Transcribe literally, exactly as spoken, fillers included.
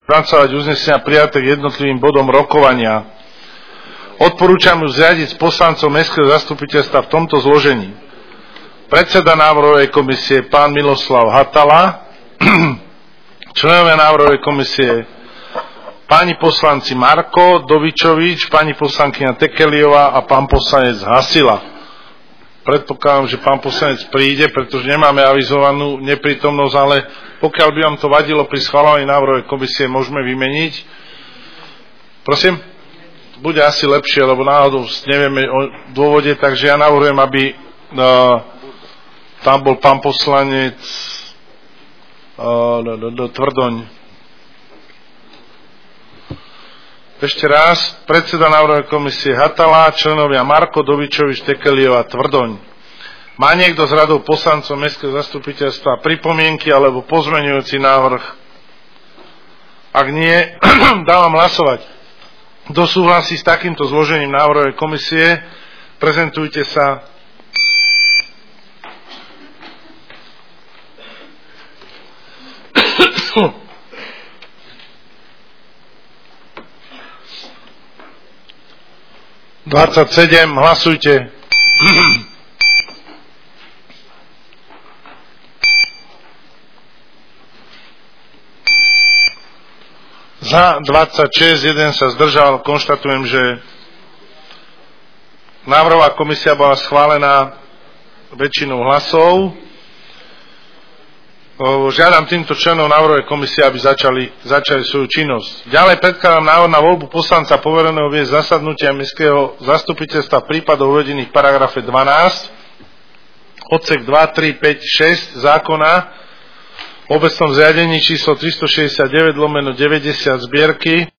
pracovať uznesenia prijaté k jednotlivým bodom rokovania. Odporúčam ju zriadiť s poslancov Mestského zastupiteľstva v tomto zložení. Predseda návrhovej komisie pán Miloslav Hatala, členovia návrhovej komisie páni poslanci Marko Dovičovič, pani poslankyňa Tekeliová a pán poslanec Hasila. Predpokladám, že pán poslanec príde, pretože nemáme avizovanú neprítomnosť, ale pokiaľ by vám to vadilo pri schvaľovaní návrhovej komisie, môžeme vymeniť. Prosím? Bude asi lepšie, lebo náhodou nevieme o dôvode, takže ja navrhujem, aby uh, tam bol pán poslanec uh, do, do, do Tvrdoň. Ešte raz, predseda návrhovej komisie Hatala, členovia Marko Dovičovič, Tekeliová, Tvrdoň. Má niekto z radov poslancov Mestského zastupiteľstva pripomienky alebo pozmeňujúci návrh? Ak nie, dávam hlasovať. Kto súhlasí s takýmto zložením návrhovej komisie, prezentujte sa. dvadsaťsedem, hlasujte. Za dvadsaťšesť, jeden sa zdržal. Konštatujem, že návrhová komisia bola schválená väčšinou hlasov. Žiadam týmto členov návrhovej komisie, aby začali, začali svoju činnosť. Ďalej predkladám návrh na voľbu poslanca povereného viesť zasadnutia Mestského zastupiteľstva v prípadoch uvedených v paragrafe dvanásť, odsek dva, tri, päť, šesť zákona o obecnom zriadení číslo tristošesťdesiatdeväť lomeno deväťdesiat zbierky